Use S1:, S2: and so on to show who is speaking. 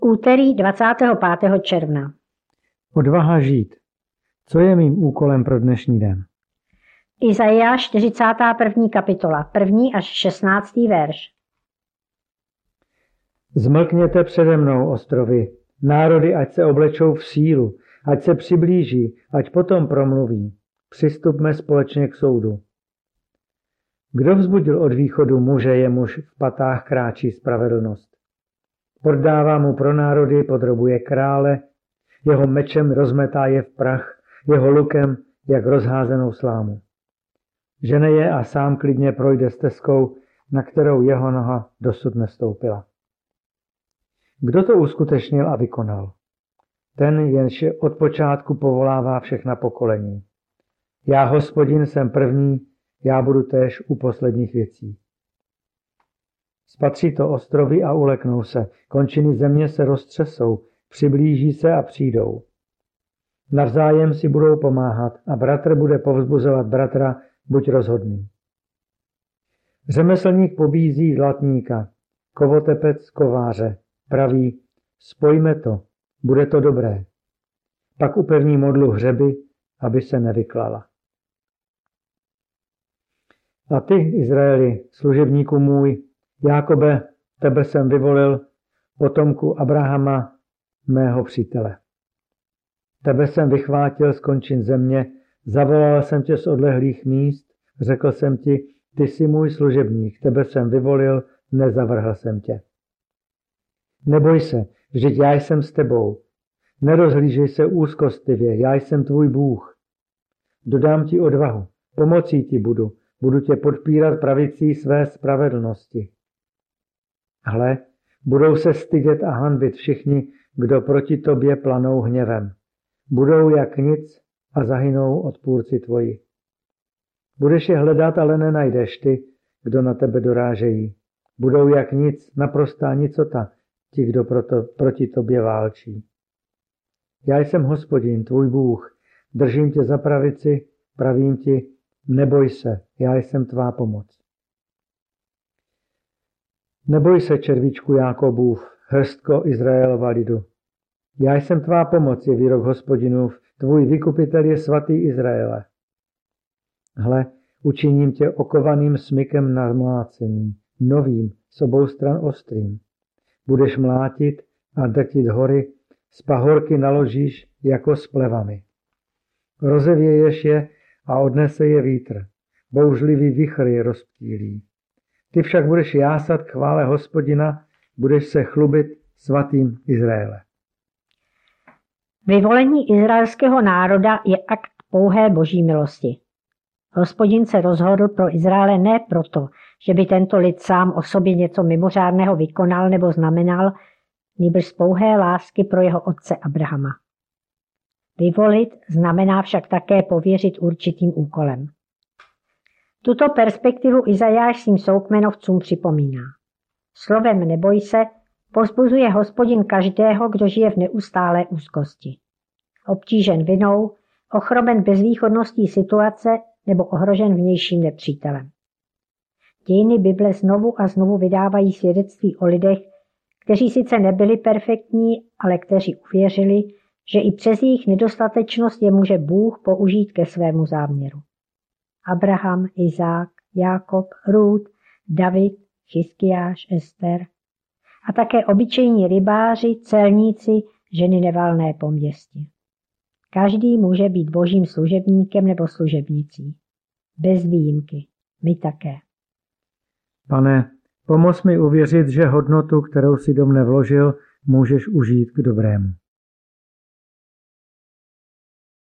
S1: Úterý 25. června.
S2: Odvaha žít. Co je mým úkolem pro dnešní den?
S1: Izajáš 41. kapitola, 1. až 16. verš.
S2: Zmlkněte přede mnou, ostrovy, národy, ať se oblečou v sílu, ať se přiblíží, ať potom promluví. Přistupme společně k soudu. Kdo vzbudil od východu muže, jemuž v patách kráčí spravedlnost? Poddává mu pro národy, podrobuje krále, jeho mečem rozmetá je v prach, jeho lukem jak rozházenou slámu. Žene je a sám klidně projde stezkou, na kterou jeho noha dosud nestoupila. Kdo to uskutečnil a vykonal? Ten, jenž od počátku povolává všechna pokolení. Já, Hospodin, jsem první, já budu též u posledních věcí. Spatří to ostrovy a uleknou se, končiny země se roztřesou, přiblíží se a přijdou. Navzájem si budou pomáhat a bratr bude povzbuzovat bratra, buď rozhodný. Řemeslník pobízí zlatníka, kovotepec kováře, praví, spojme to, bude to dobré. Pak upevní modlu hřeby, aby se nevyklala. A ty, Izraeli, služebníku můj, Jákobe, tebe jsem vyvolil, potomku Abrahama, mého přítele. Tebe jsem vychvátil z končin země, zavolal jsem tě z odlehlých míst, řekl jsem ti, ty jsi můj služebník, tebe jsem vyvolil, nezavrhl jsem tě. Neboj se, vždyť já jsem s tebou. Nerozhlížej se úzkostlivě, já jsem tvůj Bůh. Dodám ti odvahu, pomocí ti budu tě podpírat pravicí své spravedlnosti. Hle, budou se stydět a hanbit všichni, kdo proti tobě planou hněvem. Budou jak nic a zahynou odpůrci tvoji. Budeš je hledat, ale nenajdeš ty, kdo na tebe dorážejí. Budou jak nic, naprostá nicota, ti, kdo proti tobě válčí. Já jsem Hospodin, tvůj Bůh, držím tě za pravici, pravím ti, neboj se, já jsem tvá pomoc. Neboj se, červíčku Jákobův, hrstko Izraelova lidu. Já jsem tvá pomoc, je výrok Hospodinův, tvůj vykupitel je svatý Izraele. Hle, učiním tě okovaným smykem na mlácení, novým, s obou stran ostrým. Budeš mlátit a drtit hory, z pahorky naložíš jako s plevami. Rozevěješ je a odnese je vítr, bouřlivý vichr je rozptýlí. Ty však budeš jásat k chvále Hospodina, budeš se chlubit svatým Izraele.
S1: Vyvolení izraelského národa je akt pouhé boží milosti. Hospodin se rozhodl pro Izraele ne proto, že by tento lid sám o sobě něco mimořádného vykonal nebo znamenal, nýbrž z pouhé lásky pro jeho otce Abrahama. Vyvolit znamená však také pověřit určitým úkolem. Tuto perspektivu Izajáš svým soukmenovcům připomíná. Slovem neboj se povzbuzuje Hospodin každého, kdo žije v neustálé úzkosti. Obtížen vinou, ochromen bezvýchodností situace nebo ohrožen vnějším nepřítelem. Dějiny Bible znovu a znovu vydávají svědectví o lidech, kteří sice nebyli perfektní, ale kteří uvěřili, že i přes jejich nedostatečnost je může Bůh použít ke svému záměru. Abraham, Izák, Jákob, Rút, David, Chiskiáš, Ester a také obyčejní rybáři, celníci, ženy nevalné po městě. Každý může být božím služebníkem nebo služebnicí. Bez výjimky. My také.
S2: Pane, pomoz mi uvěřit, že hodnotu, kterou si do mne vložil, můžeš užít k dobrému.